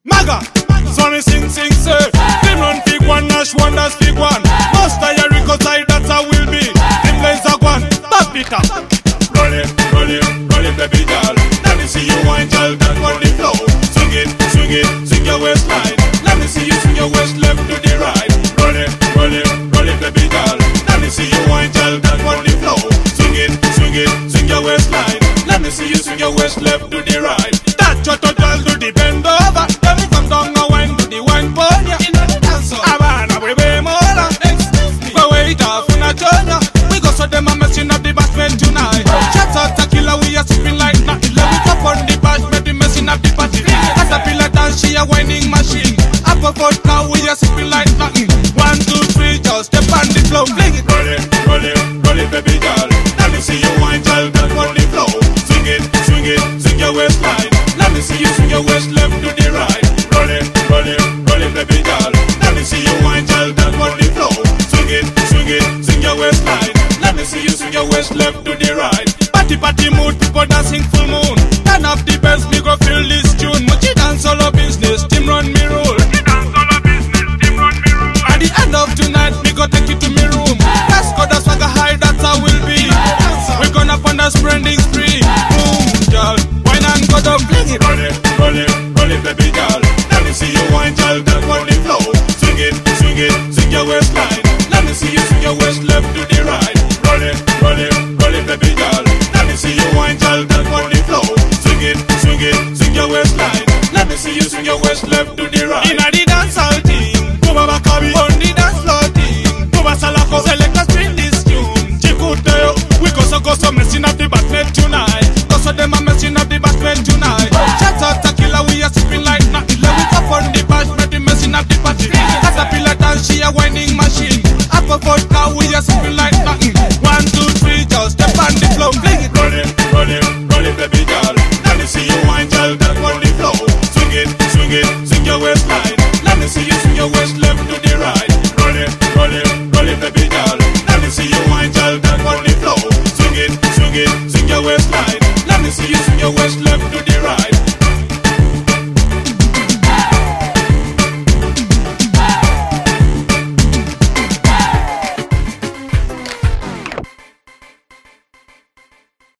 Maga, Sonny sing, sir. Them run big one, Nash wonders big one. Most of your records side, that's how we'll be. Them plays a one, back it up. Roll it, baby girl. Let me see you wine, girl, that on the floor. Swing your waistline. Let me see you swing your waist left to the right. Roll it, baby girl. Let me see you wine, girl, that on the floor. Swing your waistline. Let me see you swing your waist left to the right. That your total do the bend over. Let me come down and wine to the wine pony. In the dance hall. Havana, we be more. But wait off on a journey. We go so them a messing up the basement tonight. Shots out tequila, we are sipping like nothing. Let me top on the bash, maybe messing up the party. Caterpillar dance, she a whining machine. Apple foot now, we are sipping like nothing. 1, 2, 3, just step on the floor. Fling it. Roll it, baby girl. Let me see you wine, girl, that on the floor. Swing your waistline. Let me see you swing your waist left to the right. Roll it, baby girl. Let me see you wine, girl, that on the floor. Swing your waistline. Let me see you swing your waist left to the right. Party mood, people dancing full moon. Turn up the bells, me go feel this tune. Muchi dance all of business, team run me roll. At the end of tonight, me go take you to me room. Let's go, that's swagger high, that's how we'll be. We're gonna find a spreading spree. Boom, girl, wine and go down, fling it. Roll it, baby girl. Let me see you wine, girl, that on the floor. Swing your waistline. Let me see you swing your waist left to the right. Roll it, baby girl. Let me see you wine, girl, that on the floor. Swing your waistline. Let me see you swing your waist left to the right. Inna the dance hall team, Buma Bakabi. On the dance floor team, Buma Salako. Select us spin this tune. Chikuteo, we go so messing up the basement tonight. Go so them a messing up the basement tonight.